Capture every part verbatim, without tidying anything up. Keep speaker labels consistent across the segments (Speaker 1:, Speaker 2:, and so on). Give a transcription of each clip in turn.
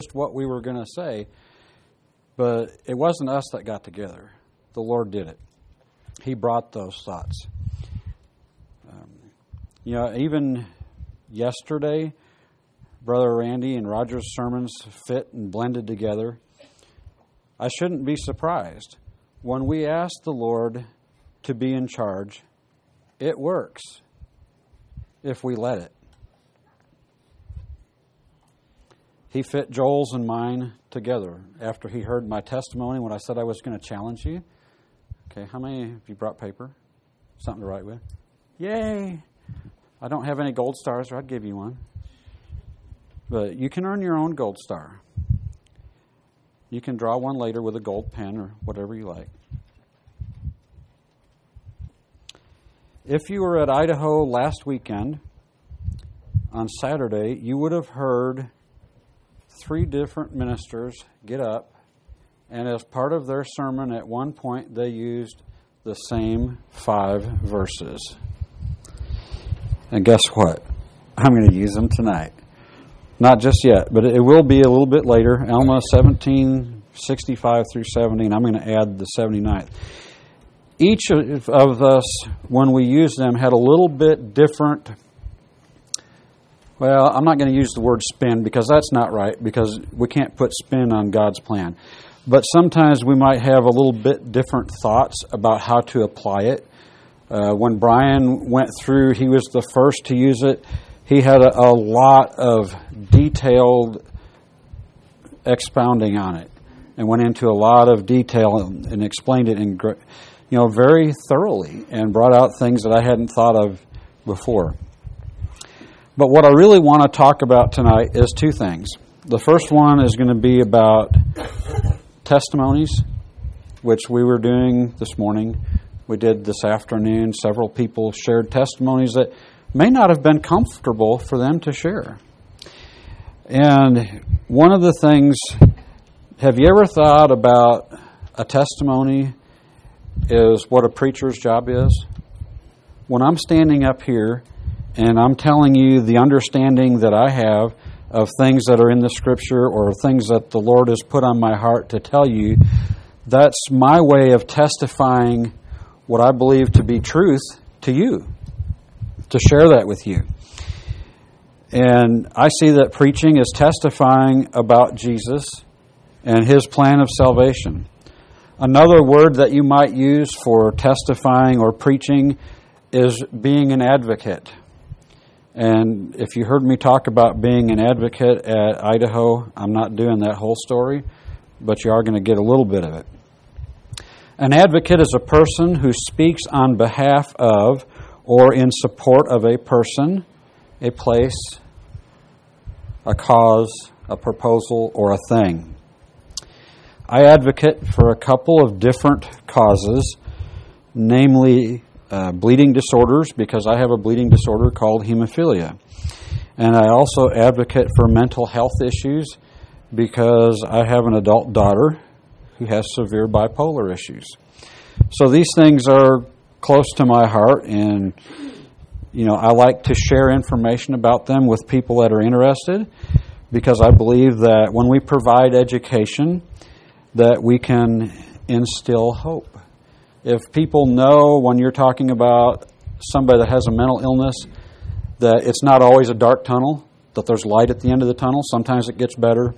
Speaker 1: what we were going to say, but it wasn't us that got together. The Lord did it. He brought those thoughts. Um, you know, even yesterday, Brother Randy and Roger's sermons fit and blended together. I shouldn't be surprised. When we ask the Lord to be in charge, it works if we let it. He fit Joel's and mine together after he heard my testimony when I said I was going to challenge you. Okay, how many of you brought paper? Something to write with? Yay! I don't have any gold stars, or I'd give you one. But you can earn your own gold star. You can draw one later with a gold pen or whatever you like. If you were at Idaho last weekend, on Saturday, you would have heard three different ministers get up, and as part of their sermon, at one point, they used the same five verses. And guess what? I'm going to use them tonight. Not just yet, but it will be a little bit later. Alma seventeen sixty-five through seventy, and I'm going to add the seventy-ninth. Each of us, when we used them, had a little bit different. Well, I'm not going to use the word spin because that's not right, because we can't put spin on God's plan. But sometimes we might have a little bit different thoughts about how to apply it. Uh, when Brian went through, he was the first to use it. He had a, a lot of detailed expounding on it and went into a lot of detail and, and explained it in, you know, very thoroughly and brought out things that I hadn't thought of before. But what I really want to talk about tonight is two things. The first one is going to be about testimonies, which we were doing this morning. We did this afternoon. Several people shared testimonies that may not have been comfortable for them to share. And one of the things, have you ever thought about a testimony is what a preacher's job is? When I'm standing up here and I'm telling you the understanding that I have of things that are in the Scripture or things that the Lord has put on my heart to tell you, that's my way of testifying what I believe to be truth to you, to share that with you. And I see that preaching is testifying about Jesus and His plan of salvation. Another word that you might use for testifying or preaching is being an advocate. And if you heard me talk about being an advocate at Idaho, I'm not doing that whole story, but you are going to get a little bit of it. An advocate is a person who speaks on behalf of or in support of a person, a place, a cause, a proposal, or a thing. I advocate for a couple of different causes, namely uh, bleeding disorders, because I have a bleeding disorder called hemophilia. And I also advocate for mental health issues because I have an adult daughter who has severe bipolar issues. So these things are close to my heart, and you know, I like to share information about them with people that are interested, because I believe that when we provide education, that we can instill hope. If people know when you're talking about somebody that has a mental illness, that it's not always a dark tunnel, that there's light at the end of the tunnel. Sometimes it gets better.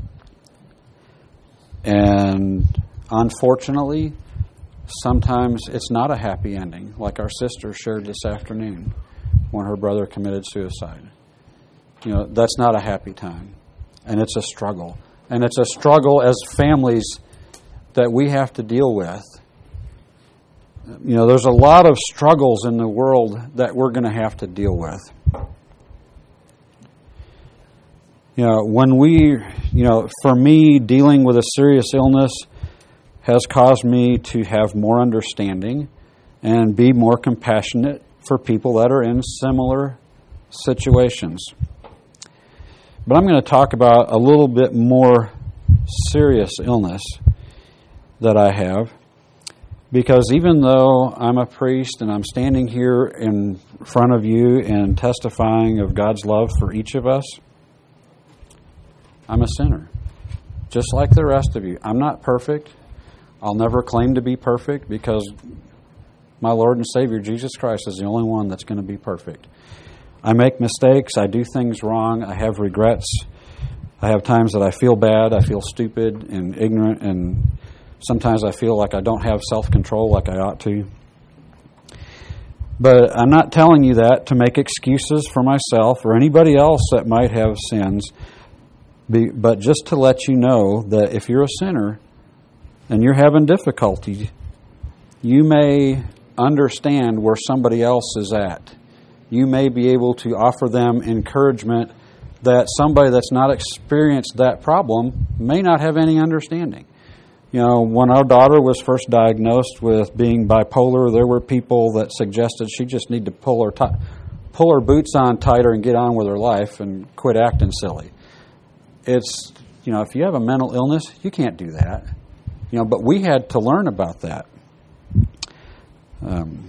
Speaker 1: And unfortunately, sometimes it's not a happy ending, like our sister shared this afternoon when her brother committed suicide. You know, that's not a happy time. And it's a struggle. And it's a struggle as families that we have to deal with. You know, there's a lot of struggles in the world that we're going to have to deal with. You know, when we, you know, for me, dealing with a serious illness has caused me to have more understanding and be more compassionate for people that are in similar situations. But I'm going to talk about a little bit more serious illness that I have, because even though I'm a priest and I'm standing here in front of you and testifying of God's love for each of us, I'm a sinner. just like the rest of you. I'm not perfect. I'll never claim to be perfect because my Lord and Savior, Jesus Christ, is the only one that's going to be perfect. I make mistakes. I do things wrong. I have regrets. I have times that I feel bad. I feel stupid and ignorant, and sometimes I feel like I don't have self-control like I ought to. But I'm not telling you that to make excuses for myself or anybody else that might have sins, but just to let you know that if you're a sinner and you're having difficulty, you may understand where somebody else is at. You may be able to offer them encouragement that somebody that's not experienced that problem may not have any understanding. You know, when our daughter was first diagnosed with being bipolar, there were people that suggested she just need to pull her t- pull her boots on tighter and get on with her life and quit acting silly. It's, you know, if you have a mental illness, you can't do that. You know, but we had to learn about that. Um,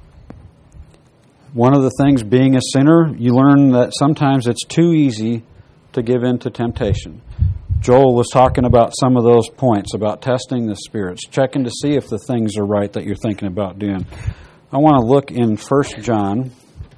Speaker 1: one of the things, being a sinner, you learn that sometimes it's too easy to give in to temptation. Joel was talking about some of those points, about testing the spirits, checking to see if the things are right that you're thinking about doing. I want to look in First John.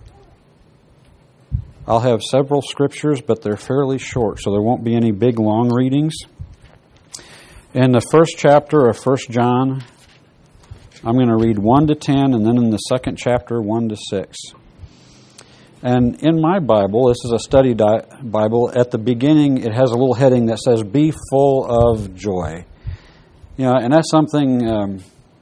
Speaker 1: I'll have several scriptures, but they're fairly short, so there won't be any big, long readings. In the first chapter of First John, I'm going to read one to ten, and then in the second chapter, one to six. And in my Bible, this is a study di- Bible, at the beginning it has a little heading that says, "Be full of joy." You know, and that's something um,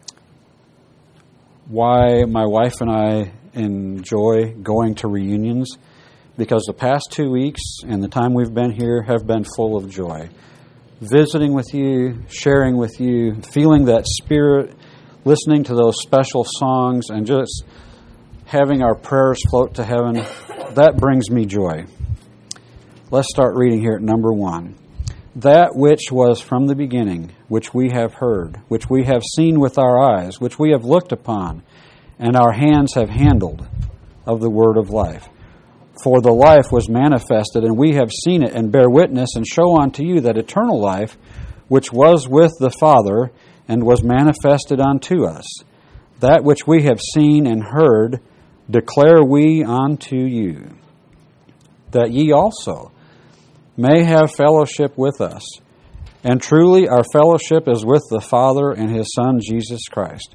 Speaker 1: why my wife and I enjoy going to reunions, because the past two weeks and the time we've been here have been full of joy. Visiting with you, sharing with you, feeling that spirit, listening to those special songs, and just having our prayers float to heaven, that brings me joy. Let's start reading here at number one. That which was from the beginning, which we have heard, which we have seen with our eyes, which we have looked upon, and our hands have handled of the word of life. For the life was manifested, and we have seen it, and bear witness, and show unto you that eternal life, which was with the Father, and was manifested unto us. That which we have seen and heard, declare we unto you, that ye also may have fellowship with us. And truly our fellowship is with the Father and His Son, Jesus Christ.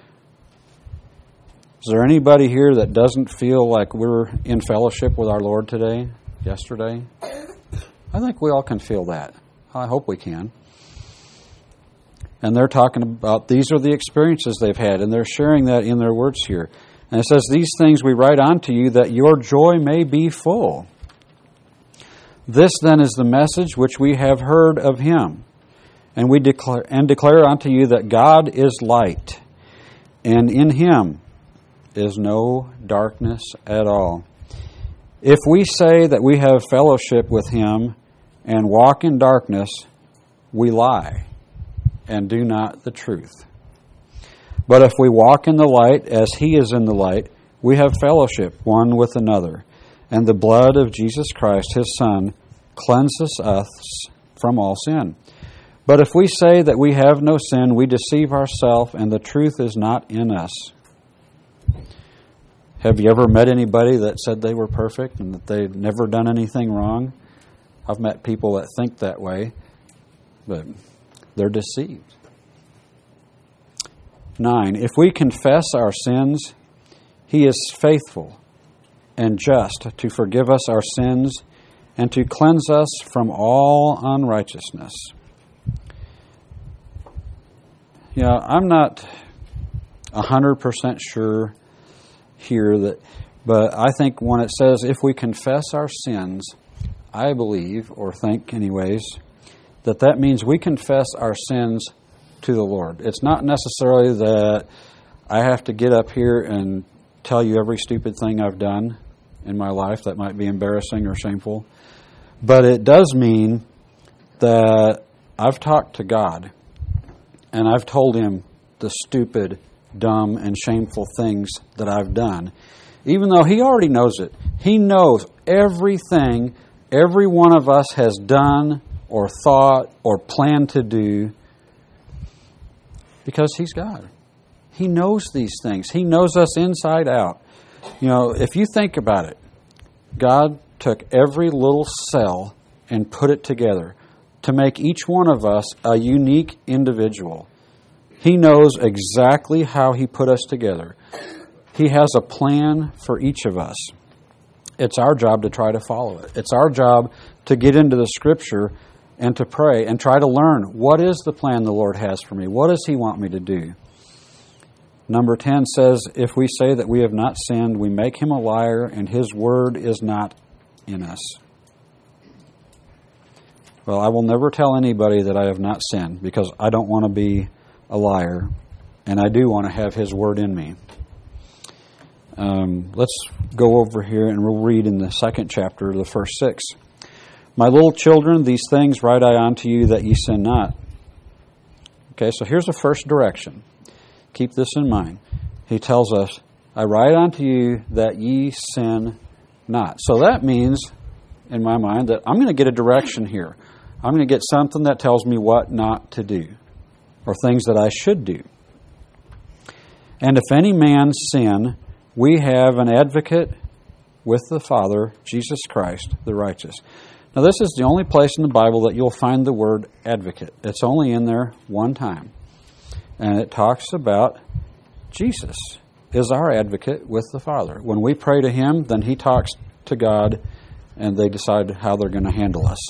Speaker 1: Is there anybody here that doesn't feel like we're in fellowship with our Lord today, yesterday? I think we all can feel that. I hope we can. And they're talking about, these are the experiences they've had, and they're sharing that in their words here. And it says, "These things we write unto you, that your joy may be full. This then is the message which we have heard of Him, and we declare and declare unto you that God is light, and in Him is no darkness at all. If we say that we have fellowship with Him and walk in darkness, we lie and do not the truth. But if we walk in the light as He is in the light, we have fellowship one with another. And the blood of Jesus Christ, His Son, cleanses us from all sin. But if we say that we have no sin, we deceive ourselves, and the truth is not in us." Have you ever met anybody that said they were perfect and that they'd never done anything wrong? I've met people that think that way, but they're deceived. Nine, if we confess our sins, He is faithful and just to forgive us our sins and to cleanse us from all unrighteousness. Yeah, I'm not one hundred percent sure here, that, but I think when it says if we confess our sins, I believe, or think anyways, that that means we confess our sins to the Lord. It's not necessarily that I have to get up here and tell you every stupid thing I've done in my life that might be embarrassing or shameful. But it does mean that I've talked to God and I've told Him the stupid, dumb, and shameful things that I've done. Even though He already knows it. He knows everything every one of us has done or thought or planned to do, because He's God. He knows these things. He knows us inside out. You know, if you think about it, God took every little cell and put it together to make each one of us a unique individual. He knows exactly how He put us together. He has a plan for each of us. It's our job to try to follow it. It's our job to get into the Scripture and to pray and try to learn, what is the plan the Lord has for me? What does He want me to do? Number ten says, if we say that we have not sinned, we make Him a liar, and His word is not in us. Well, I will never tell anybody that I have not sinned, because I don't want to be a liar, and I do want to have His word in me. Um, let's go over here and we'll read in the second chapter, the first six. My little children, these things write I unto you, that ye sin not. Okay, so here's the first direction. Keep this in mind. He tells us, I write unto you that ye sin not. So that means, in my mind, that I'm going to get a direction here. I'm going to get something that tells me what not to do, or things that I should do. And if any man sin, we have an advocate with the Father, Jesus Christ, the righteous. Now, this is the only place in the Bible that you'll find the word advocate. It's only in there one time. And it talks about Jesus is our advocate with the Father. When we pray to Him, then He talks to God, and they decide how they're going to handle us.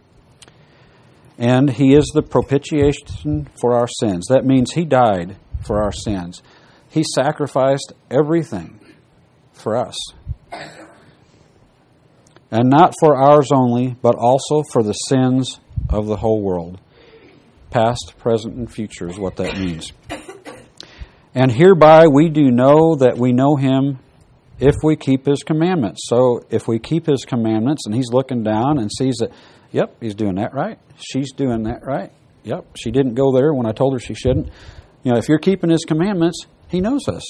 Speaker 1: And He is the propitiation for our sins. That means He died for our sins. He sacrificed everything for us. And not for ours only, but also for the sins of the whole world. Past, present, and future is what that means. And hereby we do know that we know Him if we keep His commandments. So if we keep His commandments, and He's looking down and sees that, yep, He's doing that right. She's doing that right. Yep, she didn't go there when I told her she shouldn't. You know, if you're keeping His commandments, He knows us.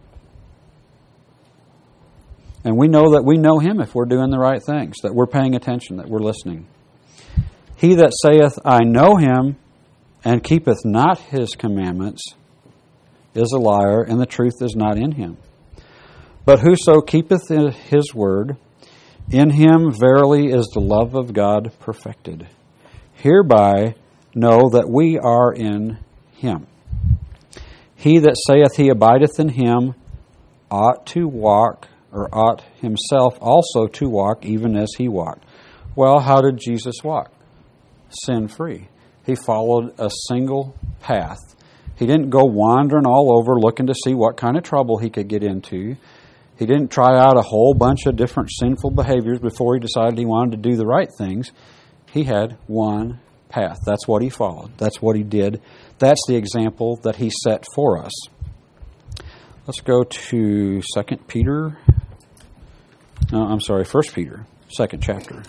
Speaker 1: And we know that we know Him if we're doing the right things, that we're paying attention, that we're listening. He that saith, I know Him, and keepeth not His commandments, is a liar, and the truth is not in him. But whoso keepeth His word, in him verily is the love of God perfected. Hereby know that we are in Him. He that saith he abideth in Him ought to walk, or ought himself also to walk, even as He walked. Well, how did Jesus walk? Sin-free. He followed a single path. He didn't go wandering all over looking to see what kind of trouble he could get into. He didn't try out a whole bunch of different sinful behaviors before he decided he wanted to do the right things. He had one path. That's what He followed. That's what He did. That's the example that He set for us. Let's go to Second Peter. No, I'm sorry, First Peter, second chapter.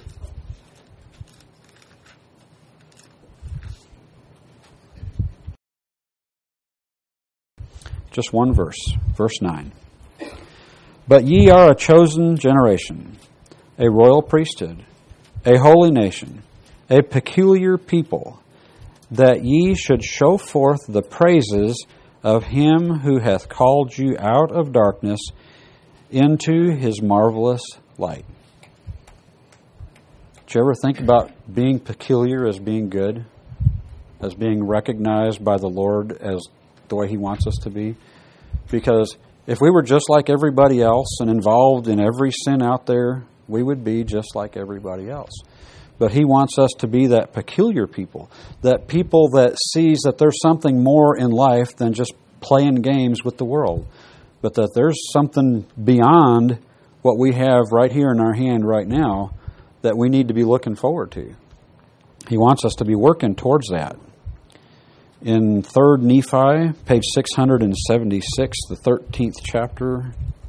Speaker 1: Just one verse, verse nine. But ye are a chosen generation, a royal priesthood, a holy nation, a peculiar people, that ye should show forth the praises of Him who hath called you out of darkness into His marvelous light. Did you ever think about being peculiar as being good, as being recognized by the Lord as the way He wants us to be? Because if we were just like everybody else and involved in every sin out there, we would be just like everybody else. But He wants us to be that peculiar people, that people that sees that there's something more in life than just playing games with the world, but that there's something beyond what we have right here in our hand right now that we need to be looking forward to. He wants us to be working towards that. In Third Nephi, page six hundred seventy-six, the thirteenth chapter,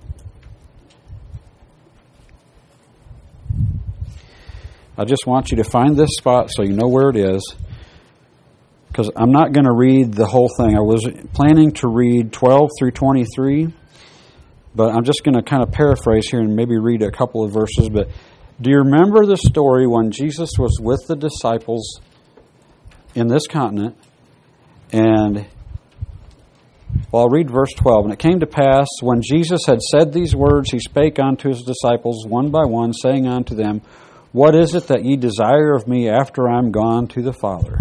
Speaker 1: I just want you to find this spot so you know where it is, because I'm not going to read the whole thing. I was planning to read twelve through twenty-three, but I'm just going to kind of paraphrase here and maybe read a couple of verses. But Do you remember the story when Jesus was with the disciples in this continent? And, well, I'll read verse twelve. And it came to pass, when Jesus had said these words, he spake unto his disciples one by one, saying unto them, What is it that ye desire of me after I am gone to the Father?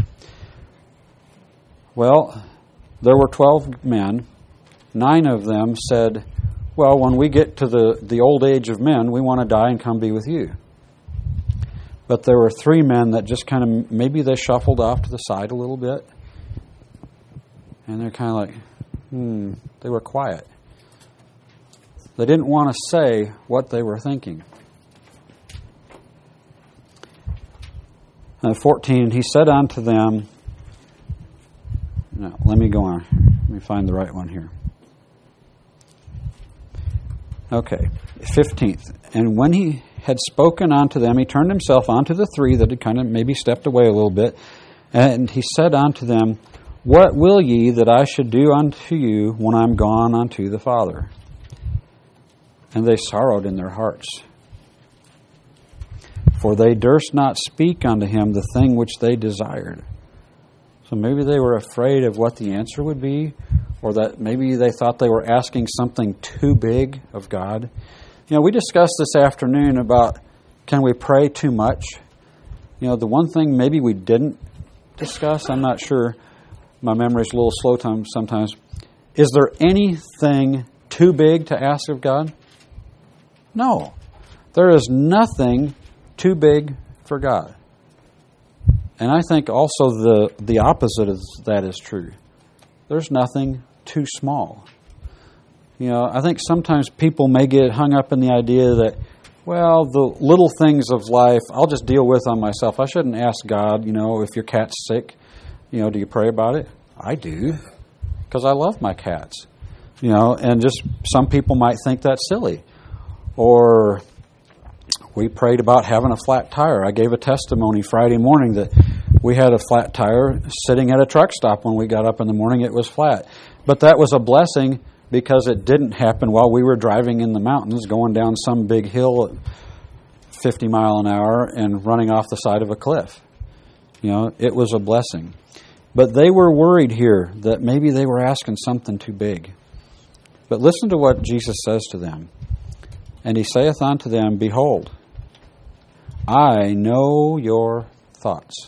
Speaker 1: Well, there were twelve men. Nine of them said, well, when we get to the, the old age of men, we want to die and come be with you. But there were three men that just kind of, maybe they shuffled off to the side a little bit. And they're kind of like, hmm, they were quiet. They didn't want to say what they were thinking. And fourteen, he said unto them, no, let me go on. Let me find the right one here. Okay, fifteenth. And when he had spoken unto them, he turned himself unto the three that had kind of maybe stepped away a little bit. And he said unto them, What will ye that I should do unto you when I am gone unto the Father? And they sorrowed in their hearts. For they durst not speak unto him the thing which they desired. So maybe they were afraid of what the answer would be, or that maybe they thought they were asking something too big of God. You know, we discussed this afternoon about, can we pray too much? You know, the one thing maybe we didn't discuss, I'm not sure, my memory's a little slow time sometimes, is there anything too big to ask of God? No. There is nothing too big for God. And I think also the, the opposite of that is true. There's nothing too small. You know, I think sometimes people may get hung up in the idea that, well, the little things of life, I'll just deal with on myself. I shouldn't ask God, you know, if your cat's sick, you know, do you pray about it? I do, because I love my cats. You know, and just some people might think that's silly. Or we prayed about having a flat tire. I gave a testimony Friday morning that we had a flat tire sitting at a truck stop when we got up in the morning. It was flat. But that was a blessing because it didn't happen while we were driving in the mountains, going down some big hill at fifty mile an hour and running off the side of a cliff. You know, it was a blessing. But they were worried here that maybe they were asking something too big. But listen to what Jesus says to them. And he saith unto them, Behold, I know your thoughts.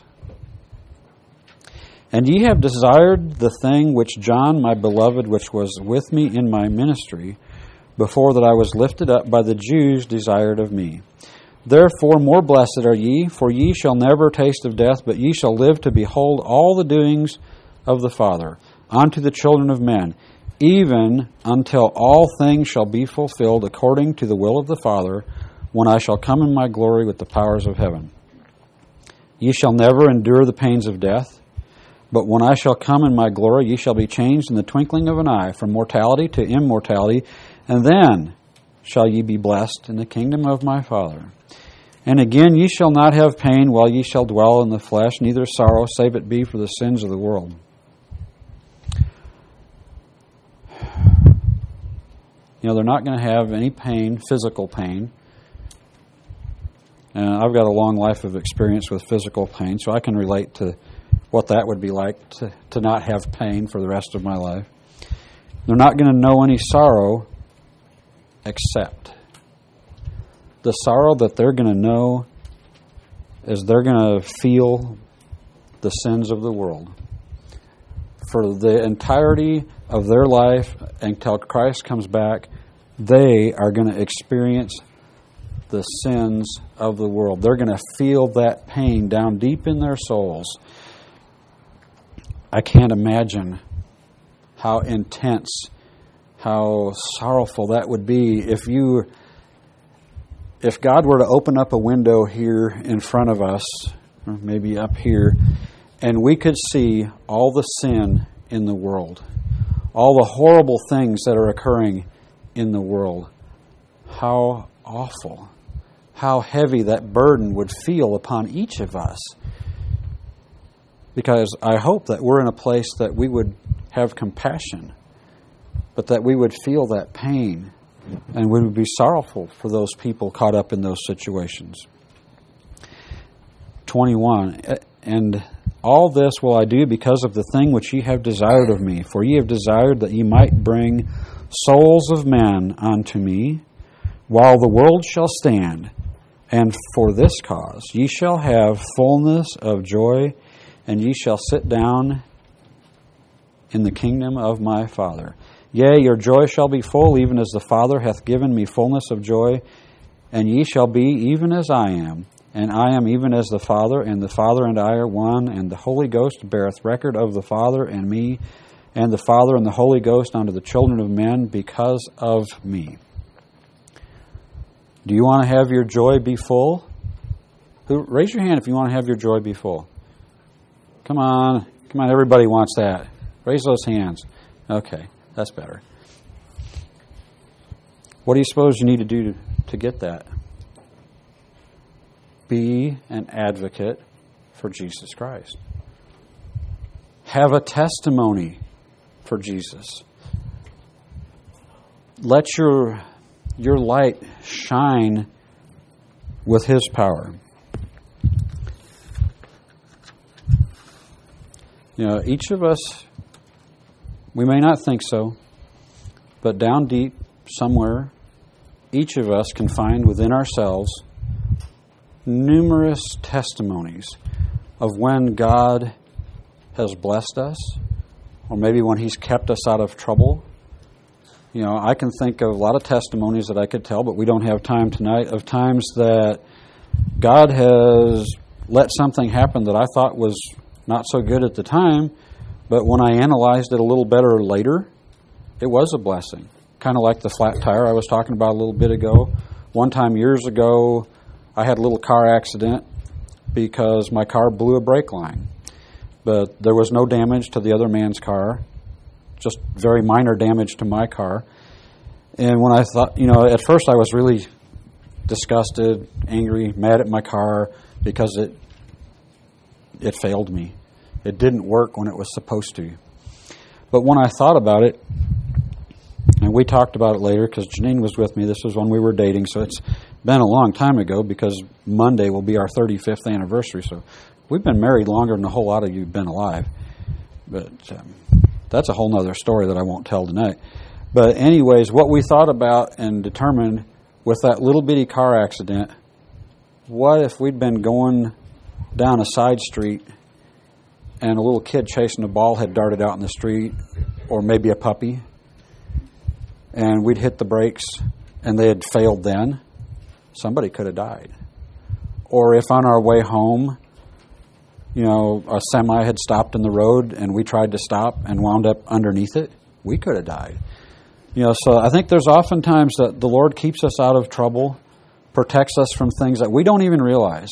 Speaker 1: And ye have desired the thing which John, my beloved, which was with me in my ministry, before that I was lifted up by the Jews, desired of me. Therefore more blessed are ye, for ye shall never taste of death, but ye shall live to behold all the doings of the Father, unto the children of men, even until all things shall be fulfilled according to the will of the Father, when I shall come in my glory with the powers of heaven. Ye shall never endure the pains of death, but when I shall come in my glory, ye shall be changed in the twinkling of an eye, from mortality to immortality, and then shall ye be blessed in the kingdom of my Father. And again, ye shall not have pain while ye shall dwell in the flesh, neither sorrow, save it be for the sins of the world. You know, they're not going to have any pain, physical pain. And I've got a long life of experience with physical pain, so I can relate to what that would be like to, to not have pain for the rest of my life. They're not going to know any sorrow except the sorrow that they're going to know is they're going to feel the sins of the world. For the entirety of their life until Christ comes back, they are going to experience the sins of the world. They're going to feel that pain down deep in their souls. I can't imagine how intense, how sorrowful that would be if you, if God were to open up a window here in front of us, or maybe up here, and we could see all the sin in the world, all the horrible things that are occurring in the world. How awful, how heavy that burden would feel upon each of us. Because I hope that we're in a place that we would have compassion, but that we would feel that pain and we would be sorrowful for those people caught up in those situations. twenty-one. And all this will I do because of the thing which ye have desired of me. For ye have desired that ye might bring souls of men unto me, while the world shall stand. And for this cause ye shall have fullness of joy, and ye shall sit down in the kingdom of my Father. Yea, your joy shall be full, even as the Father hath given me fullness of joy, and ye shall be even as I am. And I am even as the Father, and the Father and I are one, and the Holy Ghost beareth record of the Father and me, and the Father and the Holy Ghost unto the children of men because of me. Do you want to have your joy be full? Who, raise your hand if you want to have your joy be full. Come on. Come on, everybody wants that. Raise those hands. Okay, that's better. What do you suppose you need to do to, to get that? Be an advocate for Jesus Christ. Have a testimony for Jesus. Let your, your light shine with His power. You know, each of us, we may not think so, but down deep somewhere, each of us can find within ourselves numerous testimonies of when God has blessed us, or maybe when He's kept us out of trouble. You know, I can think of a lot of testimonies that I could tell, but we don't have time tonight, of times that God has let something happen that I thought was not so good at the time, but when I analyzed it a little better later, it was a blessing. Kind of like the flat tire I was talking about a little bit ago. One time years ago, I had a little car accident because my car blew a brake line. But there was no damage to the other man's car, just very minor damage to my car. And when I thought, you know, at first I was really disgusted, angry, mad at my car because it it failed me. It didn't work when it was supposed to. But when I thought about it, and we talked about it later because Janine was with me. This was when we were dating, so it's been a long time ago because Monday will be our thirty-fifth anniversary. So we've been married longer than a whole lot of you have been alive. But um, that's a whole other story that I won't tell tonight. But anyways, what we thought about and determined with that little bitty car accident, what if we'd been going down a side street and a little kid chasing a ball had darted out in the street, or maybe a puppy, and we'd hit the brakes and they had failed then? Somebody could have died. Or if on our way home, you know, a semi had stopped in the road and we tried to stop and wound up underneath it, we could have died. You know, so I think there's often times that the Lord keeps us out of trouble, protects us from things that we don't even realize.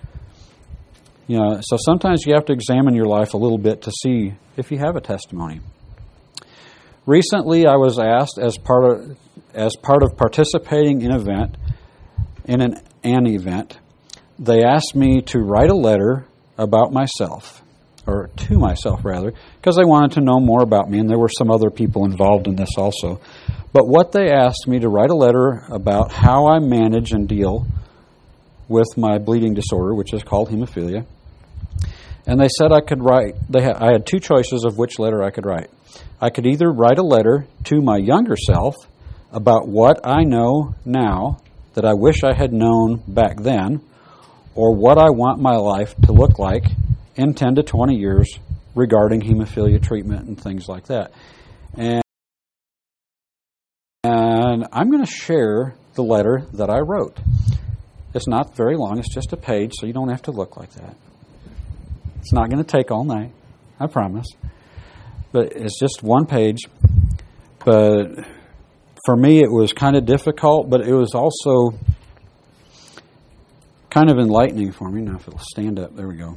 Speaker 1: You know, so sometimes you have to examine your life a little bit to see if you have a testimony. Recently, I was asked as part of as part of participating in an event, in an, an event, they asked me to write a letter about myself, or to myself rather, because they wanted to know more about me, and there were some other people involved in this also. But what they asked me to write a letter about how I manage and deal with my bleeding disorder, which is called hemophilia. And they said I could write, they ha- I had two choices of which letter I could write. I could either write a letter to my younger self about what I know now that I wish I had known back then, or what I want my life to look like in ten to twenty years regarding hemophilia treatment and things like that. And, and I'm going to share the letter that I wrote. It's not very long. It's just a page, so you don't have to look like that. It's not going to take all night, I promise. But it's just one page. But for me, it was kind of difficult, but it was also kind of enlightening for me. Now, if it'll stand up, there we go.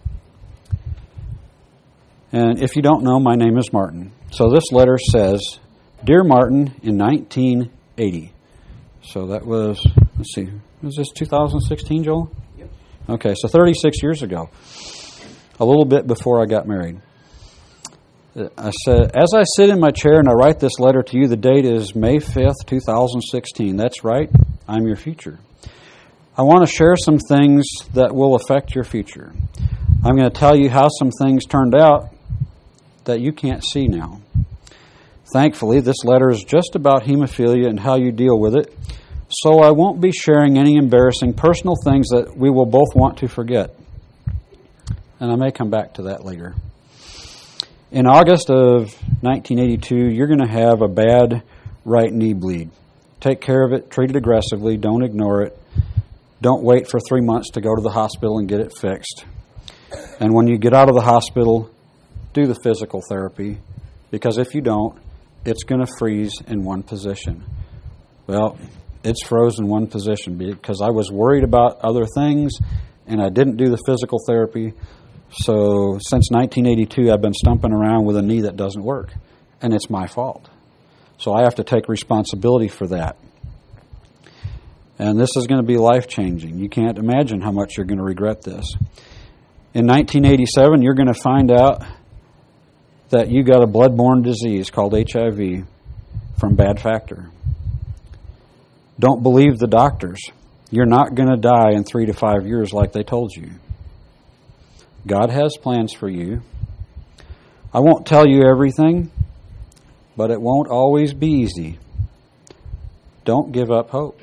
Speaker 1: And if you don't know, my name is Martin. So this letter says, Dear Martin, in nineteen eighty. So that was, let's see, was this two thousand sixteen, Joel? Yep. Okay, so thirty-six years ago. A little bit before I got married. I said, as I sit in my chair and I write this letter to you, the date is May fifth, two thousand sixteen. That's right, I'm your future. I want to share some things that will affect your future. I'm going to tell you how some things turned out that you can't see now. Thankfully, this letter is just about hemophilia and how you deal with it, so I won't be sharing any embarrassing personal things that we will both want to forget. And I may come back to that later. In August of nineteen eighty-two, you're going to have a bad right knee bleed. Take care of it, treat it aggressively, don't ignore it. Don't wait for three months to go to the hospital and get it fixed. And when you get out of the hospital, do the physical therapy, because if you don't, it's going to freeze in one position. Well, it's frozen in one position because I was worried about other things and I didn't do the physical therapy. So since nineteen eighty-two, I've been stumping around with a knee that doesn't work, and it's my fault. So I have to take responsibility for that. And this is going to be life-changing. You can't imagine how much you're going to regret this. In nineteen eighty-seven, you're going to find out that you got a blood-borne disease called H I V from bad factor. Don't believe the doctors. You're not going to die in three to five years like they told you. God has plans for you. I won't tell you everything, but it won't always be easy. Don't give up hope.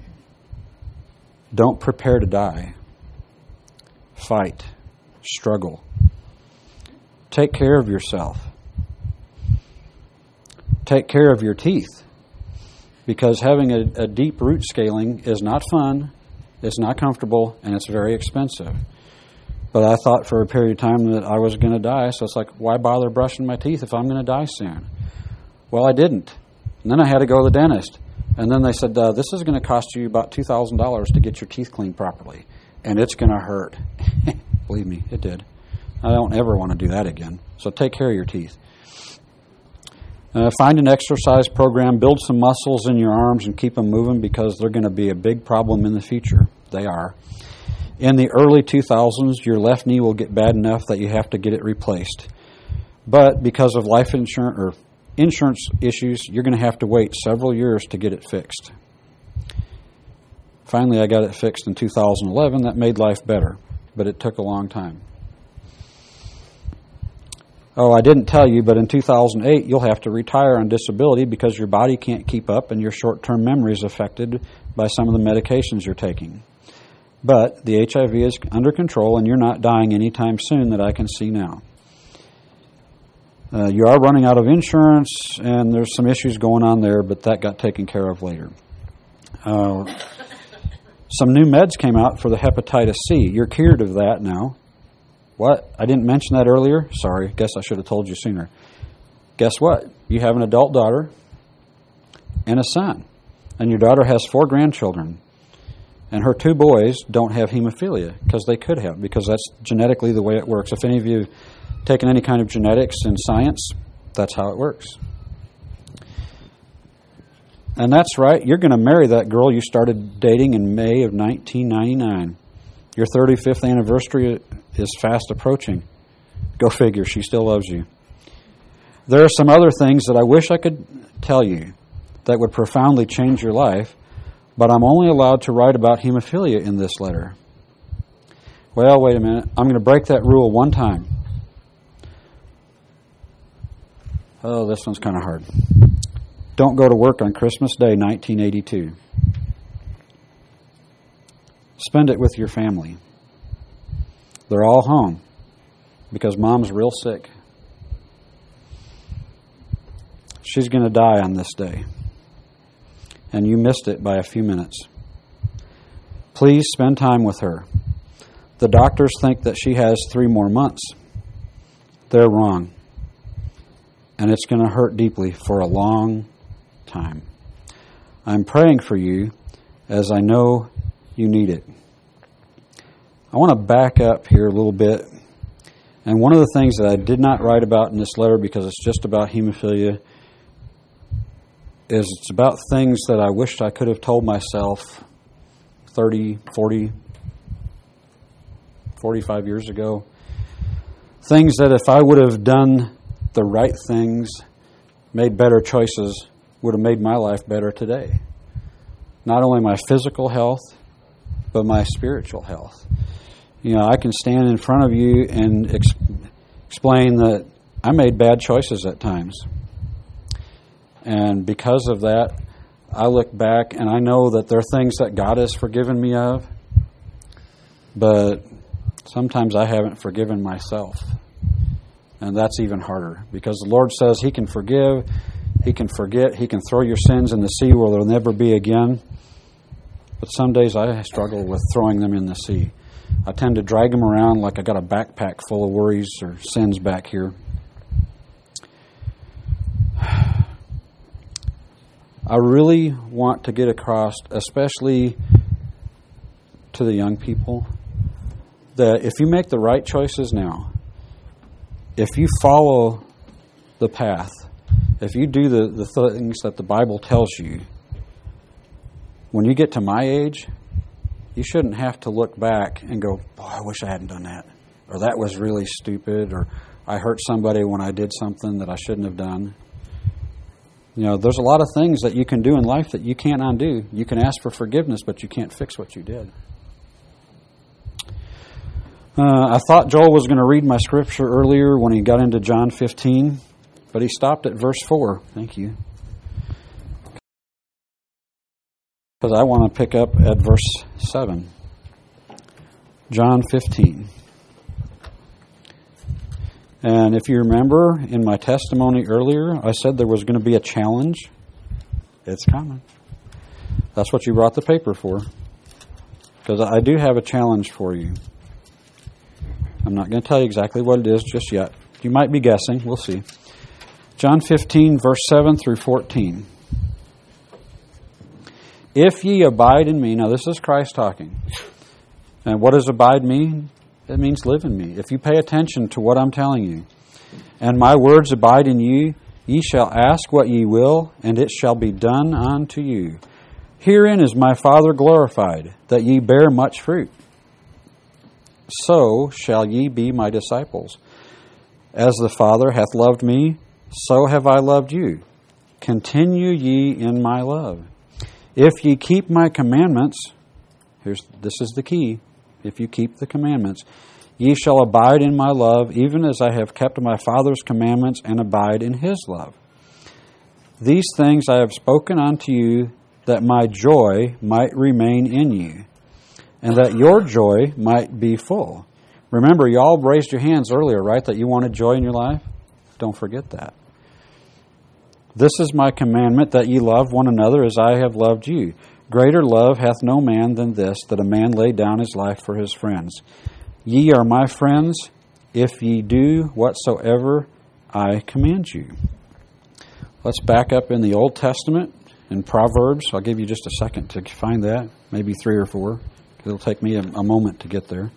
Speaker 1: Don't prepare to die. Fight. Struggle. Take care of yourself. Take care of your teeth, because having a, a deep root scaling is not fun, it's not comfortable, and it's very expensive. But I thought for a period of time that I was going to die, so it's like, why bother brushing my teeth if I'm going to die soon? Well, I didn't. And then I had to go to the dentist. And then they said, uh, this is going to cost you about two thousand dollars to get your teeth cleaned properly. And it's going to hurt. Believe me, it did. I don't ever want to do that again. So take care of your teeth. Uh, find an exercise program, build some muscles in your arms and keep them moving, because they're going to be a big problem in the future. They are. In the early two thousands, your left knee will get bad enough that you have to get it replaced. But because of life insurance or insurance issues, you're going to have to wait several years to get it fixed. Finally, I got it fixed in two thousand eleven. That made life better, but it took a long time. Oh, I didn't tell you, but in two thousand eight, you'll have to retire on disability because your body can't keep up and your short-term memory is affected by some of the medications you're taking. But the H I V is under control and you're not dying anytime soon that I can see now. Uh, you are running out of insurance and there's some issues going on there, but that got taken care of later. Uh, some new meds came out for the hepatitis C. You're cured of that now. What? I didn't mention that earlier? Sorry, guess I should have told you sooner. Guess what? You have an adult daughter and a son. And your daughter has four grandchildren. And her two boys don't have hemophilia, because they could have, because that's genetically the way it works. If any of you have taken any kind of genetics in science, that's how it works. And that's right, you're going to marry that girl you started dating in May of nineteen ninety-nine. Your thirty-fifth anniversary is fast approaching. Go figure, she still loves you. There are some other things that I wish I could tell you that would profoundly change your life, but I'm only allowed to write about hemophilia in this letter. Well, wait a minute. I'm going to break that rule one time. Oh, this one's kind of hard. Don't go to work on Christmas Day, nineteen eighty-two. Spend it with your family. They're all home because Mom's real sick. She's going to die on this day, and you missed it by a few minutes. Please spend time with her. The doctors think that she has three more months. They're wrong, and it's going to hurt deeply for a long time. I'm praying for you as I know you need it. I want to back up here a little bit. And one of the things that I did not write about in this letter, because it's just about hemophilia, is it's about things that I wished I could have told myself thirty, forty, forty-five years ago. Things that if I would have done the right things, made better choices, would have made my life better today. Not only my physical health, but my spiritual health. You know, I can stand in front of you and ex- explain that I made bad choices at times. And because of that, I look back and I know that there are things that God has forgiven me of, but sometimes I haven't forgiven myself. And that's even harder, because the Lord says He can forgive, He can forget, He can throw your sins in the sea where they'll never be again. But some days I struggle with throwing them in the sea. I tend to drag them around like I got a backpack full of worries or sins back here. I really want to get across, especially to the young people, that if you make the right choices now, if you follow the path, if you do the, the things that the Bible tells you, when you get to my age, you shouldn't have to look back and go, boy, I wish I hadn't done that. Or that was really stupid. Or I hurt somebody when I did something that I shouldn't have done. You know, there's a lot of things that you can do in life that you can't undo. You can ask for forgiveness, but you can't fix what you did. Uh, I thought Joel was going to read my scripture earlier when he got into John fifteen, but he stopped at verse four. Thank you. Because I want to pick up at verse seven. John fifteen. And if you remember in my testimony earlier, I said there was going to be a challenge. It's coming. That's what you brought the paper for. Because I do have a challenge for you. I'm not going to tell you exactly what it is just yet. You might be guessing. We'll see. John fifteen, verse seven through fourteen. If ye abide in me. Now this is Christ talking. And what does abide mean? It means live in me. If you pay attention to what I'm telling you. And my words abide in you, ye shall ask what ye will, and it shall be done unto you. Herein is my Father glorified, that ye bear much fruit. So shall ye be my disciples. As the Father hath loved me, so have I loved you. Continue ye in my love. If ye keep my commandments, here's this is the key. If you keep the commandments, ye shall abide in my love, even as I have kept my Father's commandments and abide in his love. These things I have spoken unto you, that my joy might remain in you, and that your joy might be full. Remember, you all raised your hands earlier, right, that you wanted joy in your life? Don't forget that. This is my commandment, that ye love one another as I have loved you. Greater love hath no man than this, that a man lay down his life for his friends. Ye are my friends, if ye do whatsoever I command you. Let's back up in the Old Testament, in Proverbs. I'll give you just a second to find that, maybe three or four. It'll take me a, a moment to get there.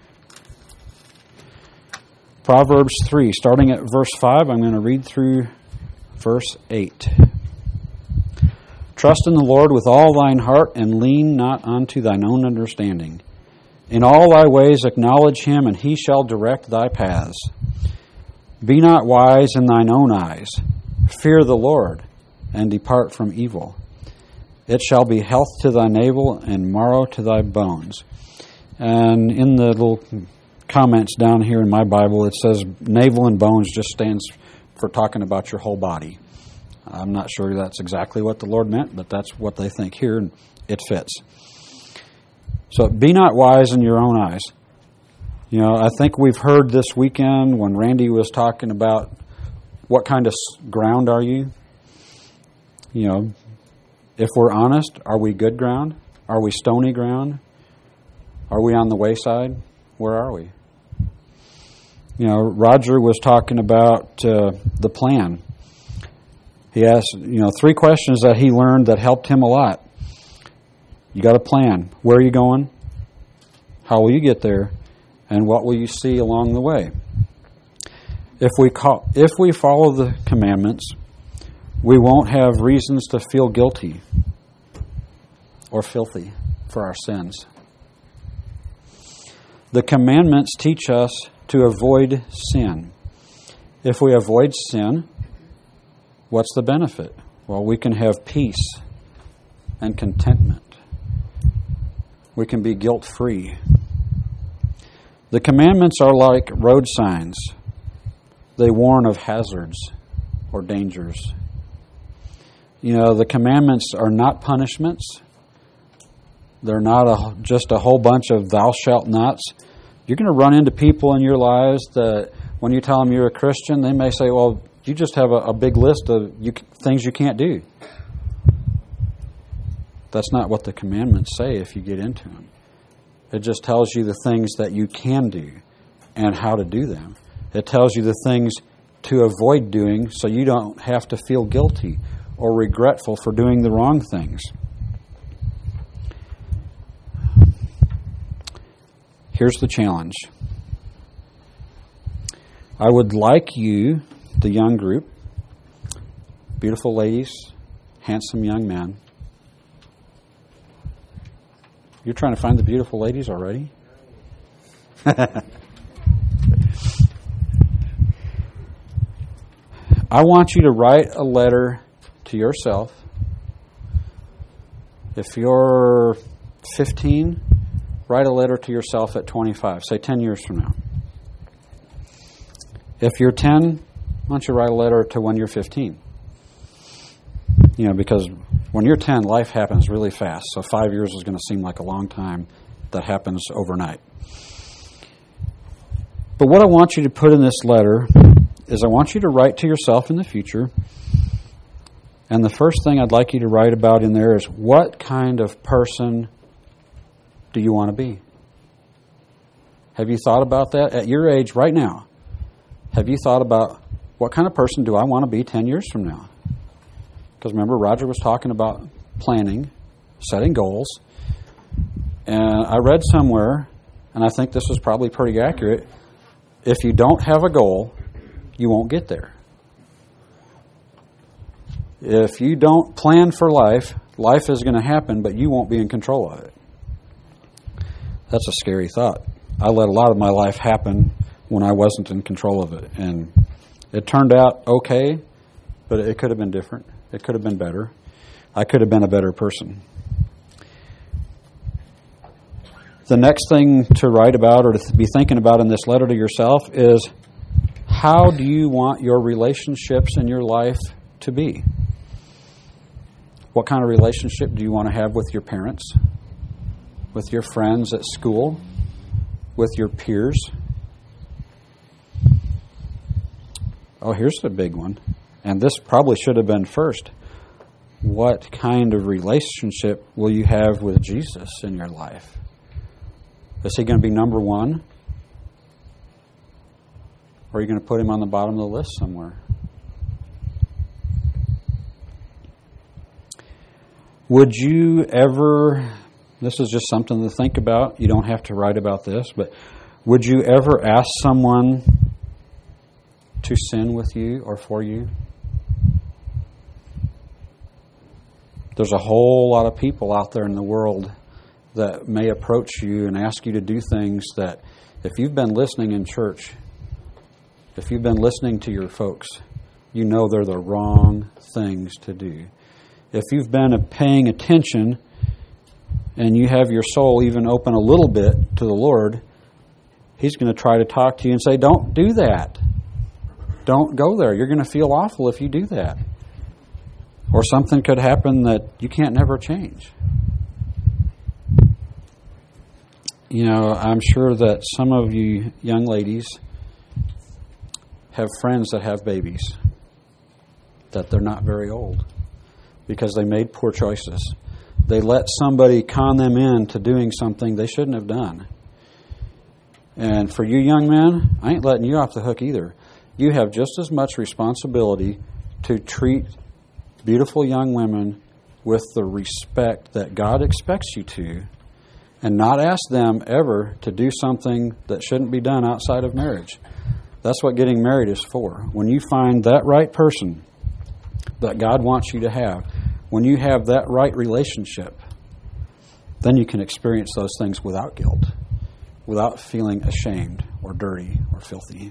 Speaker 1: Proverbs three, starting at verse five, I'm going to read through verse eight. Trust in the Lord with all thine heart, and lean not unto thine own understanding. In all thy ways acknowledge him, and he shall direct thy paths. Be not wise in thine own eyes. Fear the Lord, and depart from evil. It shall be health to thy navel, and marrow to thy bones. And in the little comments down here in my Bible, it says navel and bones just stands for talking about your whole body. I'm not sure that's exactly what the Lord meant, but that's what they think here, and it fits. So be not wise in your own eyes. You know, I think we've heard this weekend when Randy was talking about what kind of ground are you? You know, if we're honest, are we good ground? Are we stony ground? Are we on the wayside? Where are we? You know, Roger was talking about uh, the plan. He asked, you know, three questions that he learned that helped him a lot. You got a plan. Where are you going? How will you get there? And what will you see along the way? If we call, if we follow the commandments, we won't have reasons to feel guilty or filthy for our sins. The commandments teach us to avoid sin. If we avoid sin, what's the benefit? Well, we can have peace and contentment. We can be guilt-free. The commandments are like road signs. They warn of hazards or dangers. You know, the commandments are not punishments. They're not a, just a whole bunch of thou shalt nots. You're going to run into people in your lives that when you tell them you're a Christian, they may say, well, you just have a, a big list of you, things you can't do. That's not what the commandments say if you get into them. It just tells you the things that you can do and how to do them. It tells you the things to avoid doing so you don't have to feel guilty or regretful for doing the wrong things. Here's the challenge. I would like you, the young group, beautiful ladies, handsome young men. You're trying to find the beautiful ladies already? I want you to write a letter to yourself. If you're fifteen, write a letter to yourself at twenty-five, say ten years from now. If you're ten, why don't you write a letter to when you're fifteen? You know, because when you're ten, life happens really fast. So five years is going to seem like a long time. That happens overnight. But what I want you to put in this letter is I want you to write to yourself in the future. And the first thing I'd like you to write about in there is what kind of person do you want to be? Have you thought about that? At your age right now, have you thought about what kind of person do I want to be ten years from now? Because remember, Roger was talking about planning, setting goals. And I read somewhere, and I think this is probably pretty accurate, if you don't have a goal, you won't get there. If you don't plan for life, life is going to happen, but you won't be in control of it. That's a scary thought. I let a lot of my life happen when I wasn't in control of it. And it turned out okay, but it could have been different. It could have been better. I could have been a better person. The next thing to write about or to be thinking about in this letter to yourself is how do you want your relationships in your life to be? What kind of relationship do you want to have with your parents, with your friends at school, with your peers? Oh, here's the big one. And this probably should have been first. What kind of relationship will you have with Jesus in your life? Is he going to be number one? Or are you going to put him on the bottom of the list somewhere? Would you ever, this is just something to think about, you don't have to write about this, but would you ever ask someone to sin with you or for you? There's a whole lot of people out there in the world that may approach you and ask you to do things that, if you've been listening in church, if you've been listening to your folks, you know they're the wrong things to do. If you've been paying attention and you have your soul even open a little bit to the Lord, he's going to try to talk to you and say, don't do that. Don't go there. You're going to feel awful if you do that. Or something could happen that you can't never change. You know, I'm sure that some of you young ladies have friends that have babies, that they're not very old, because they made poor choices. They let somebody con them into doing something they shouldn't have done. And for you young men, I ain't letting you off the hook either. You have just as much responsibility to treat beautiful young women with the respect that God expects you to, and not ask them ever to do something that shouldn't be done outside of marriage. That's what getting married is for. When you find that right person that God wants you to have, when you have that right relationship, then you can experience those things without guilt, without feeling ashamed or dirty or filthy.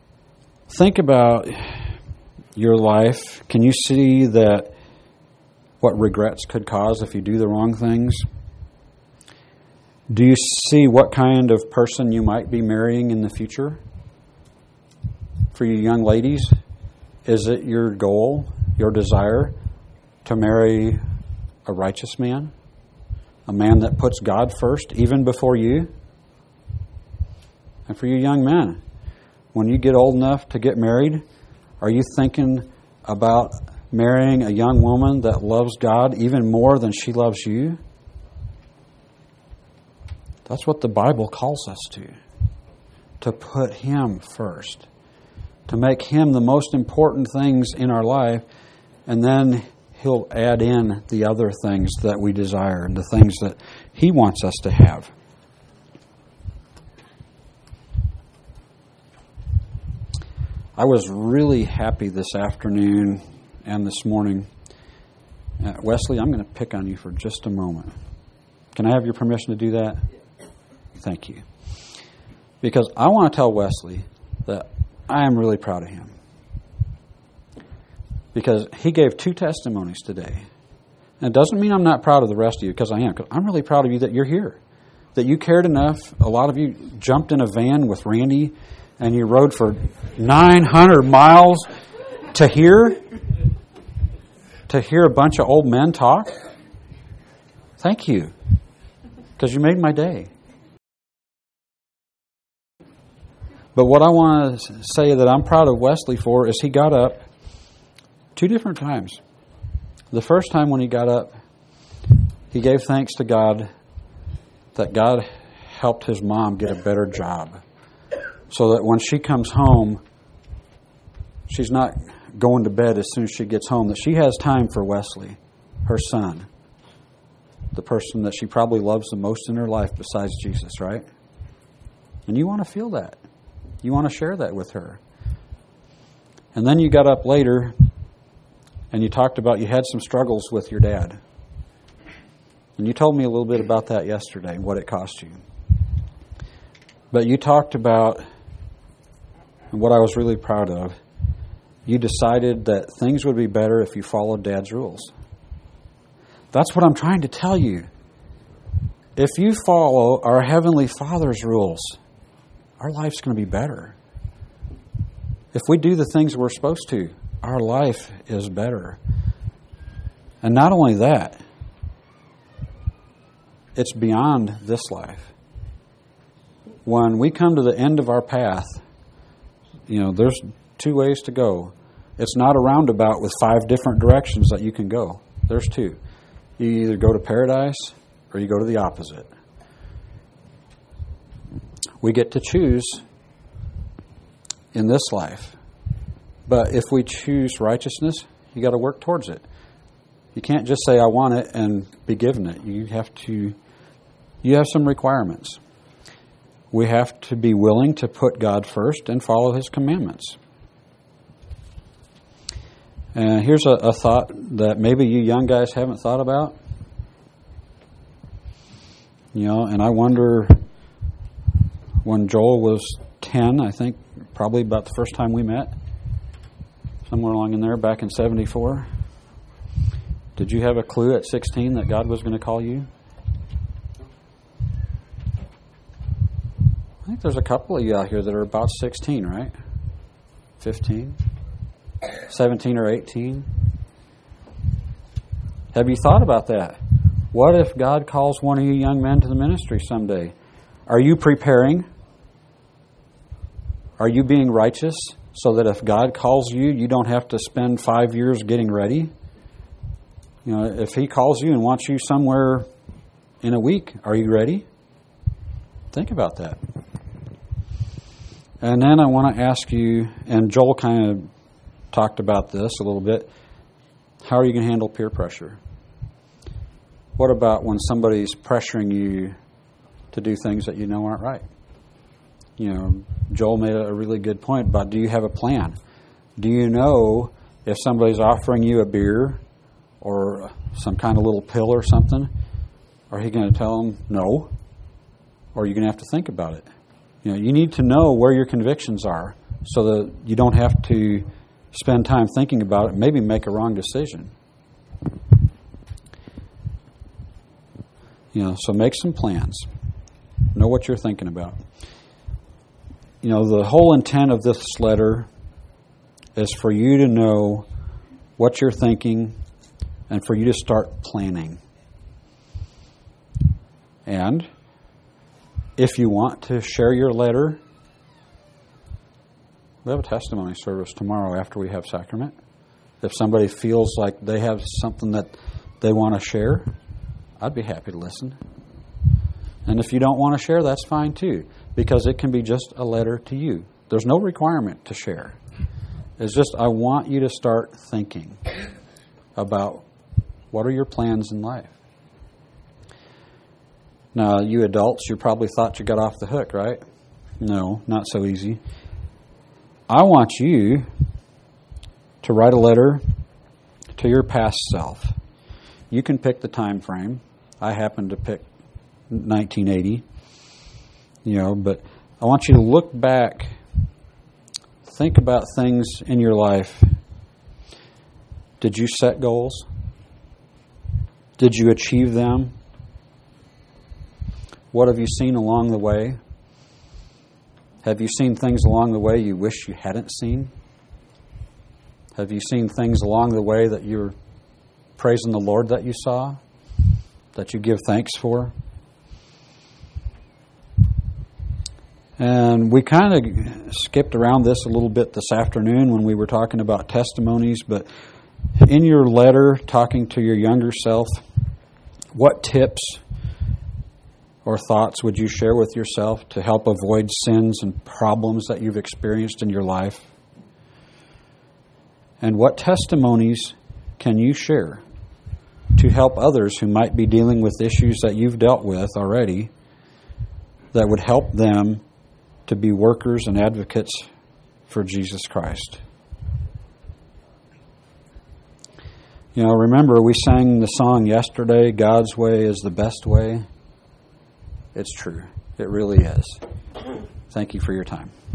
Speaker 1: Think about your life. Can you see that what regrets could cause if you do the wrong things? Do you see what kind of person you might be marrying in the future? For you young ladies, is it your goal, your desire, to marry a righteous man? A man that puts God first, even before you? And for you young men, when you get old enough to get married, are you thinking about marrying a young woman that loves God even more than she loves you? That's what the Bible calls us to. To put Him first. To make Him the most important things in our life, and then He'll add in the other things that we desire and the things that He wants us to have. I was really happy this afternoon and this morning. Uh, Wesley, I'm going to pick on you for just a moment. Can I have your permission to do that? Thank you. Because I want to tell Wesley that I am really proud of him. Because he gave two testimonies today. And it doesn't mean I'm not proud of the rest of you, because I am. Because I'm really proud of you that you're here. That you cared enough. A lot of you jumped in a van with Randy and you rode for nine hundred miles to hear, to hear a bunch of old men talk. Thank you. Because you made my day. But what I want to say that I'm proud of Wesley for is he got up two different times. The first time when he got up, he gave thanks to God that God helped his mom get a better job. So that when she comes home, she's not going to bed as soon as she gets home. That she has time for Wesley, her son. The person that she probably loves the most in her life besides Jesus, right? And you want to feel that. You want to share that with her. And then you got up later and you talked about you had some struggles with your dad. And you told me a little bit about that yesterday, what it cost you. But you talked about, and what I was really proud of, you decided that things would be better if you followed Dad's rules. That's what I'm trying to tell you. If you follow our Heavenly Father's rules, our life's going to be better. If we do the things we're supposed to, our life is better. And not only that, it's beyond this life. When we come to the end of our path, you know, there's two ways to go. It's not a roundabout with five different directions that you can go. There's two. You either go to paradise or you go to the opposite. We get to choose in this life. But if we choose righteousness, you got to work towards it. You can't just say, I want it, and be given it. You have to, you have some requirements. We have to be willing to put God first and follow His commandments. And here's a, a thought that maybe you young guys haven't thought about. You know, and I wonder, when Joel was ten, I think, probably about the first time we met, somewhere along in there, back in seventy-four, did you have a clue at sixteen that God was going to call you? I think there's a couple of you out here that are about sixteen, right? fifteen? seventeen or eighteen? Have you thought about that? What if God calls one of you young men to the ministry someday? Are you preparing? Are you being righteous so that if God calls you, you don't have to spend five years getting ready? You know, if He calls you and wants you somewhere in a week, are you ready? Think about that. And then I want to ask you, and Joel kind of talked about this a little bit, how are you going to handle peer pressure? What about when somebody's pressuring you to do things that you know aren't right? You know, Joel made a really good point about, do you have a plan? Do you know if somebody's offering you a beer or some kind of little pill or something, are you going to tell them no? Or are you going to have to think about it? You know, you need to know where your convictions are so that you don't have to spend time thinking about it and maybe make a wrong decision. You know, so make some plans. Know what you're thinking about. You know, the whole intent of this letter is for you to know what you're thinking and for you to start planning. And if you want to share your letter, we have a testimony service tomorrow after we have sacrament. If somebody feels like they have something that they want to share, I'd be happy to listen. And if you don't want to share, that's fine too, because it can be just a letter to you. There's no requirement to share. It's just, I want you to start thinking about what are your plans in life. Now, you adults, you probably thought you got off the hook, right? No, not so easy. I want you to write a letter to your past self. You can pick the time frame. I happen to pick nineteen eighty. You know, but I want you to look back, think about things in your life. Did you set goals? Did you achieve them? What have you seen along the way? Have you seen things along the way you wish you hadn't seen? Have you seen things along the way that you're praising the Lord that you saw, that you give thanks for? And we kind of skipped around this a little bit this afternoon when we were talking about testimonies, but in your letter, talking to your younger self, what tips or thoughts would you share with yourself to help avoid sins and problems that you've experienced in your life? And what testimonies can you share to help others who might be dealing with issues that you've dealt with already that would help them to be workers and advocates for Jesus Christ? You know, remember we sang the song yesterday, God's way is the best way. It's true. It really is. Thank you for your time.